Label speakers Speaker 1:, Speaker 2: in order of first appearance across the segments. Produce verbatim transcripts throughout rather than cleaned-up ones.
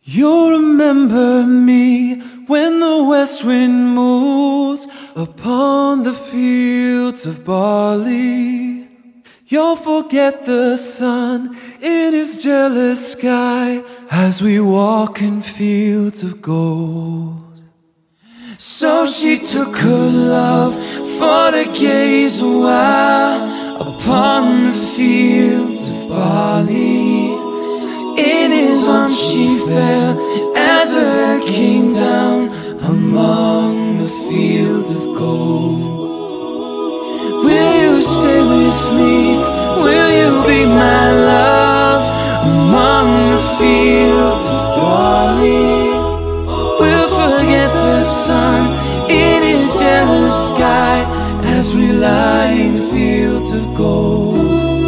Speaker 1: You'll remember me when the west wind moves upon the fields of barley. You'll forget the sun in his jealous sky as we walk in fields of gold. So she took her love for to gaze a while upon the fields of barley. In his arms she fell as her hair came down among the fields of gold. Will you stay with me? Will you be my love among the fields of barley? We'll forget the sun in his jealous sky as we lie in fields of gold.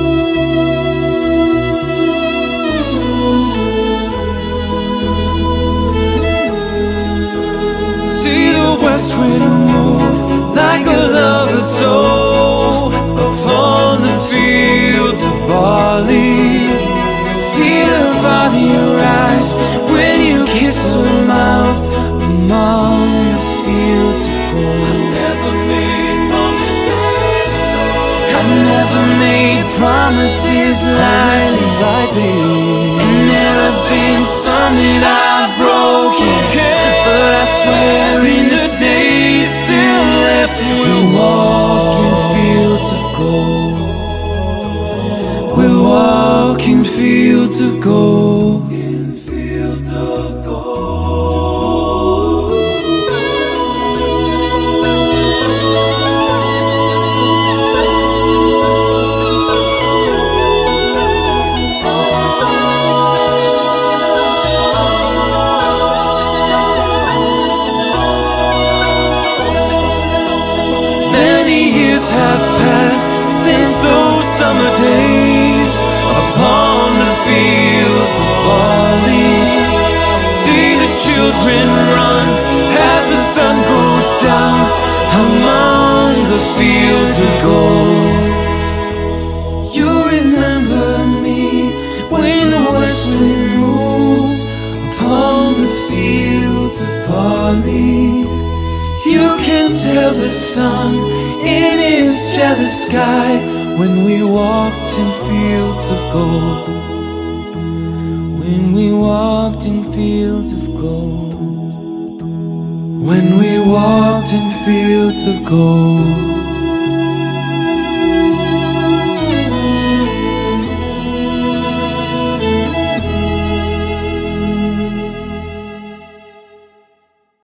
Speaker 1: See the west wind move like a lover's soul upon the fields of barley. See the body rise when you kiss her mouth among the fields of gold. I never made promises. I never made promises like these. And there have been some that I've broken, but I swear in the days still left we'll walk in fields of gold. We'll walk in fields of gold. In fields of gold. Many years have passed since those summer days upon the fields of barley. See the children run as the sun goes down among the fields of gold. You remember me when the west wind moves upon the fields of barley. You can tell the sun in his jealous sky when we walked in fields of gold. When we walked in fields of gold. When we walked in fields of gold.